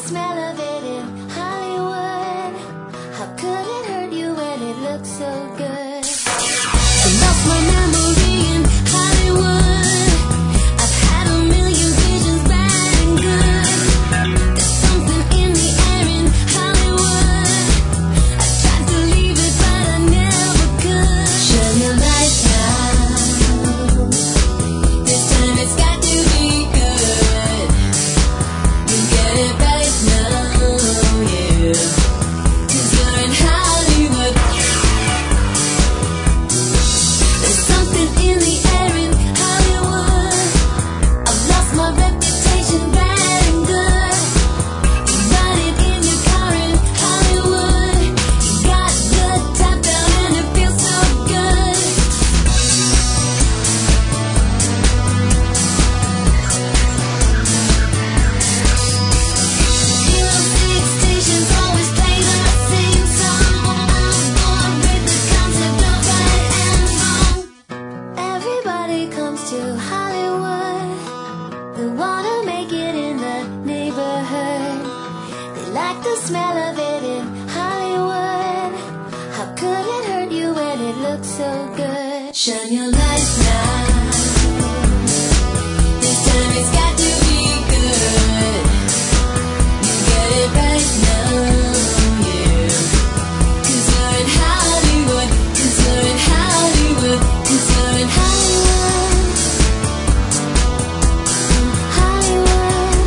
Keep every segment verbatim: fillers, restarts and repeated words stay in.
smell of it in Hollywood. How could it hurt you when it looks so good? I lost my memory in Hollywood. I've had a million visions, bad and good. There's something in the air in Hollywood. I tried to leave it, but I never could. Shine your lights now. This time it's got to be good. You get it right now, yeah. 'Cause you're in Hollywood. There's something in the air in Hollywood. I've lost my reputation, bad and good. You ride it in your car in Hollywood. You got the top down and it feels so good. zero six stations always play the same song. I'm bored with the concept of right and wrong. Everybody comes to Hollywood. They wanna make it in the neighborhood. They like the smell of it in Hollywood. How could it hurt you when it looks so good? Shine your lights now. This time it's got to be good. You get it right now, yeah. 'Cause you're in Hollywood. 'Cause you're in Hollywood. 'Cause you're in Hollywood. Hollywood.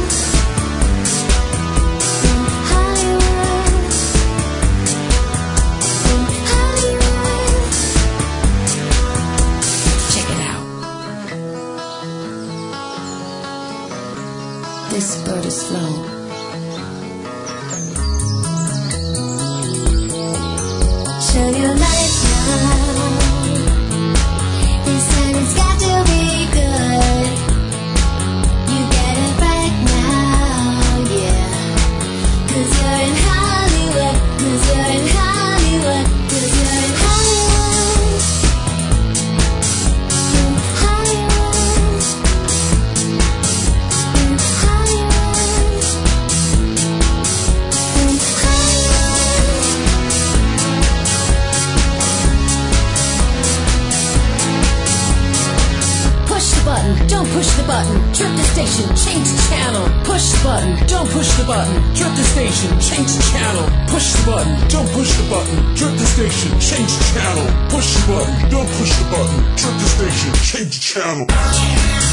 Hollywood. Hollywood. Check it out. This bird is flown. Shine your lights now. This time it's got to be good. You get it right now, yeah. 'Cause you're in Hollywood. 'Cause you're in Hollywood. 'Cause you're in Hollywood. In Hollywood. In Hollywood. In Hollywood. Push the button, don't push the button. Trip the station, change the channel. Push the button, don't push the button. Trip the station, change the channel. Push the button, don't push the button. Trip the station, change the channel. Push the button, don't push the button. Trip the station, change the channel.